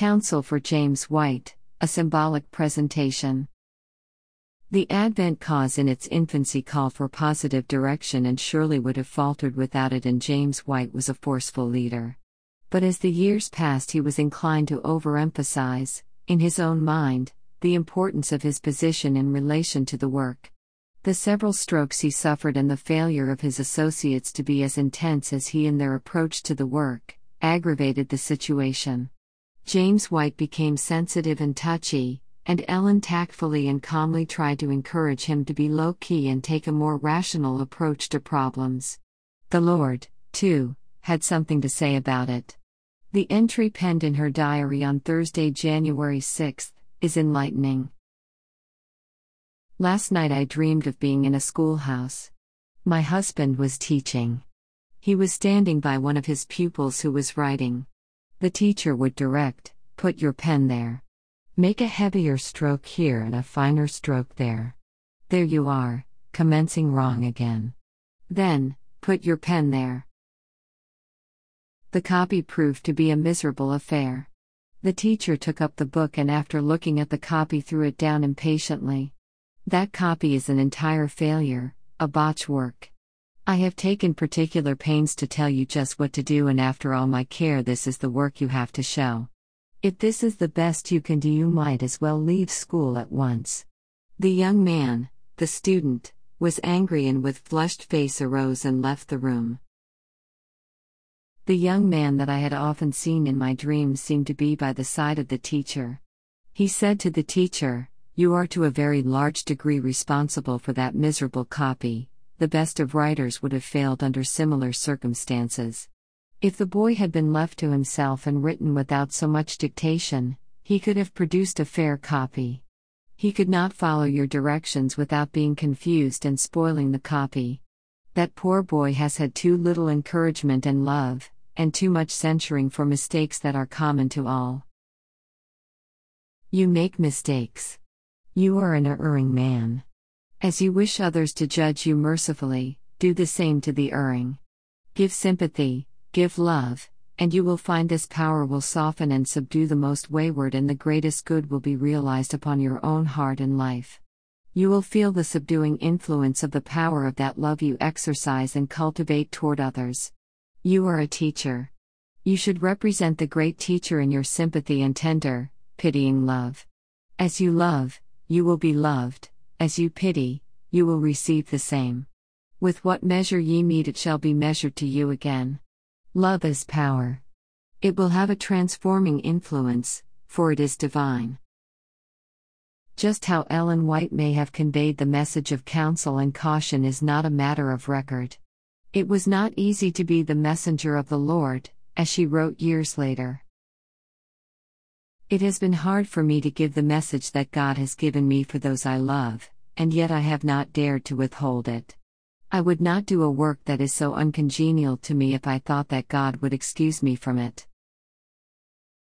Counsel for James White, a symbolic presentation. The Advent cause in its infancy called for positive direction and surely would have faltered without it, and James White was a forceful leader. But as the years passed, he was inclined to overemphasize, in his own mind, the importance of his position in relation to the work. The several strokes he suffered and the failure of his associates to be as intense as he in their approach to the work aggravated the situation. James White became sensitive and touchy, and Ellen tactfully and calmly tried to encourage him to be low-key and take a more rational approach to problems. The Lord, too, had something to say about it. The entry penned in her diary on Thursday, January 6, is enlightening. Last night I dreamed of being in a schoolhouse. My husband was teaching. He was standing by one of his pupils who was writing. The teacher would direct, "Put your pen there. Make a heavier stroke here and a finer stroke there. There you are, commencing wrong again. Then, put your pen there." The copy proved to be a miserable affair. The teacher took up the book and after looking at the copy threw it down impatiently. "That copy is an entire failure, a botch work. I have taken particular pains to tell you just what to do, and after all my care this is the work you have to show. If this is the best you can do, you might as well leave school at once." The young man, the student, was angry and with flushed face arose and left the room. The young man that I had often seen in my dreams seemed to be by the side of the teacher. He said to the teacher, "You are to a very large degree responsible for that miserable copy. The best of writers would have failed under similar circumstances. If the boy had been left to himself and written without so much dictation, he could have produced a fair copy. He could not follow your directions without being confused and spoiling the copy. That poor boy has had too little encouragement and love, and too much censuring for mistakes that are common to all." You make mistakes. You are an erring man. As you wish others to judge you mercifully, do the same to the erring. Give sympathy, give love, and you will find this power will soften and subdue the most wayward, and the greatest good will be realized upon your own heart and life. You will feel the subduing influence of the power of that love you exercise and cultivate toward others. You are a teacher. You should represent the great teacher in your sympathy and tender, pitying love. As you love, you will be loved. As you pity, you will receive the same. With what measure ye mete it shall be measured to you again. Love is power. It will have a transforming influence, for it is divine. Just how Ellen White may have conveyed the message of counsel and caution is not a matter of record. It was not easy to be the messenger of the Lord, as she wrote years later. It has been hard for me to give the message that God has given me for those I love, and yet I have not dared to withhold it. I would not do a work that is so uncongenial to me if I thought that God would excuse me from it.